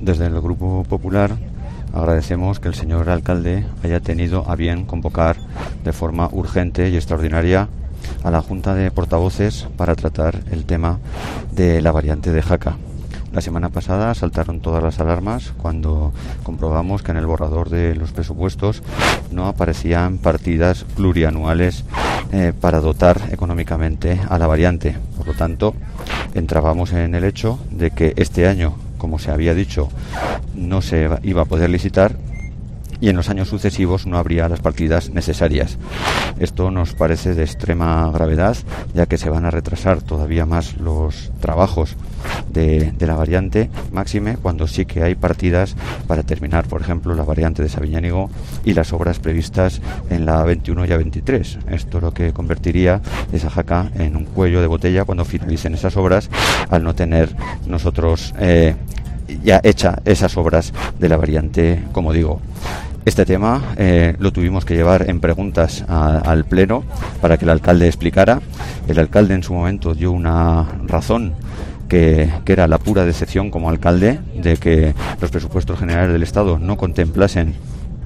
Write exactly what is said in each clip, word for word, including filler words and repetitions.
Desde el Grupo Popular agradecemos que el señor alcalde haya tenido a bien convocar de forma urgente y extraordinaria a la Junta de Portavoces para tratar el tema de la variante de Jaca. La semana pasada saltaron todas las alarmas cuando comprobamos que en el borrador de los presupuestos no aparecían partidas plurianuales eh, para dotar económicamente a la variante. Por lo tanto, entrábamos en el hecho de que este año, como se había dicho, no se iba a poder licitar y en los años sucesivos no habría las partidas necesarias. Esto nos parece de extrema gravedad, ya que se van a retrasar todavía más los trabajos de, de la variante, máxime cuando sí que hay partidas para terminar, por ejemplo, la variante de Sabiñánigo y las obras previstas en la veintiuno y a veintitrés. Esto lo que convertiría esa Jaca en un cuello de botella cuando finalicen esas obras, al no tener nosotros eh, ya hecha esas obras de la variante, como digo. Este tema eh, lo tuvimos que llevar en preguntas a, al Pleno para que el alcalde explicara. El alcalde en su momento dio una razón que, que era la pura decepción como alcalde de que los presupuestos generales del Estado no contemplasen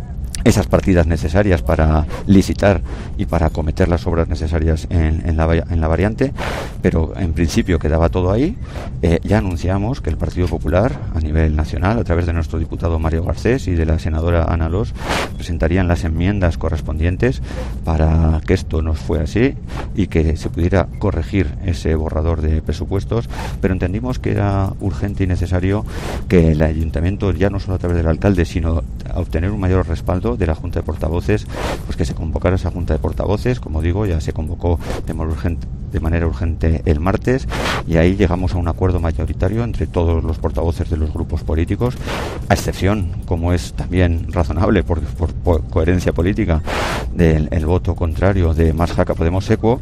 esas partidas necesarias para licitar y para acometer las obras necesarias en, en, la, en la variante, pero en principio quedaba todo ahí. Eh, ya anunciamos que el Partido Popular a nivel nacional, a través de nuestro diputado Mario Garcés y de la senadora Ana Los, presentarían las enmiendas correspondientes para que esto no fuera así y que se pudiera corregir ese borrador de presupuestos, pero entendimos que era urgente y necesario que el ayuntamiento, ya no solo a través del alcalde, sino a obtener un mayor respaldo de la Junta de Portavoces, pues que se convocara esa Junta de Portavoces. Como digo, ya se convocó de manera urgente, de manera urgente el martes, y ahí llegamos a un acuerdo mayoritario entre todos los portavoces de los grupos políticos, a excepción, como es también razonable por, por, por coherencia política, del el voto contrario de Más Jaca Podemos Equo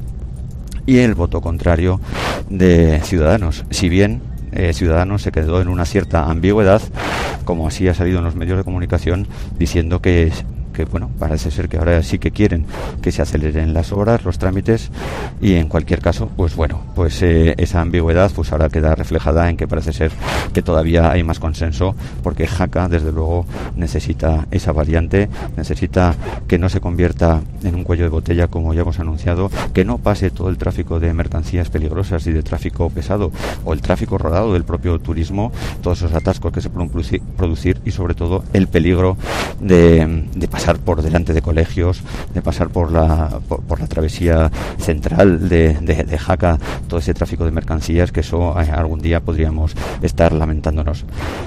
y el voto contrario de Ciudadanos. Si bien eh, Ciudadanos se quedó en una cierta ambigüedad, como así ha salido en los medios de comunicación, diciendo que, que bueno, parece ser que ahora sí que quieren que se aceleren las obras, los trámites, y en cualquier caso, pues bueno, pues eh, esa ambigüedad pues ahora queda reflejada en que parece ser que todavía hay más consenso, porque Jaca, desde luego, necesita esa variante, necesita que no se convierta en un cuello de botella, como ya hemos anunciado, que no pase todo el tráfico de mercancías peligrosas y de tráfico pesado, o el tráfico rodado del propio turismo, todos esos atascos que se pueden producir, y sobre todo el peligro de, de pasar por delante de colegios, de pasar por la por, por la travesía central de, de, de Jaca, todo ese tráfico de mercancías, que eso eh, algún día podríamos estar lamentándonos.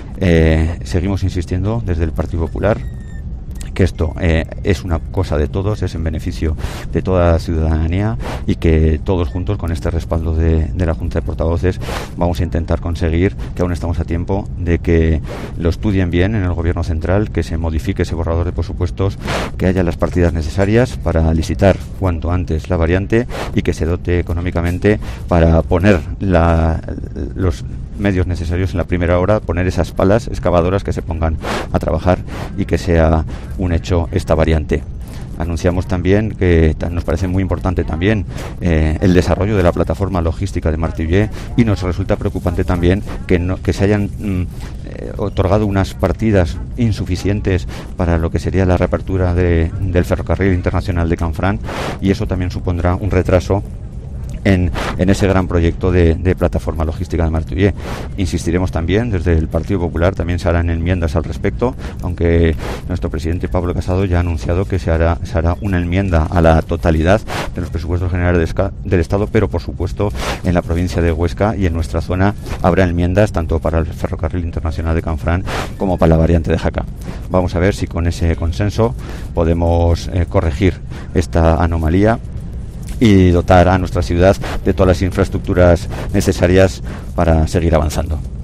Eh, seguimos insistiendo desde el Partido Popular que esto eh, es una cosa de todos, es en beneficio de toda la ciudadanía, y que todos juntos, con este respaldo de, de la Junta de Portavoces, vamos a intentar conseguir, que aún estamos a tiempo, de que lo estudien bien en el Gobierno Central, que se modifique ese borrador de presupuestos, que haya las partidas necesarias para licitar cuanto antes la variante, y que se dote económicamente para poner la, los medios necesarios en la primera hora, poner esas palas excavadoras que se pongan a trabajar y que sea un hecho esta variante. Anunciamos también que nos parece muy importante también eh, el desarrollo de la plataforma logística de Martillé, y nos resulta preocupante también que, no, que se hayan mm, eh, otorgado unas partidas insuficientes para lo que sería la reapertura de, del ferrocarril internacional de Canfrán, y eso también supondrá un retraso En, en ese gran proyecto de, de plataforma logística de Martillé. Insistiremos también, desde el Partido Popular también se harán enmiendas al respecto, aunque nuestro presidente Pablo Casado ya ha anunciado que se hará, se hará una enmienda a la totalidad de los presupuestos generales de, del Estado, pero por supuesto en la provincia de Huesca y en nuestra zona habrá enmiendas tanto para el ferrocarril internacional de Canfrán como para la variante de Jaca. Vamos a ver si con ese consenso podemos eh, corregir esta anomalía y dotar a nuestra ciudad de todas las infraestructuras necesarias para seguir avanzando.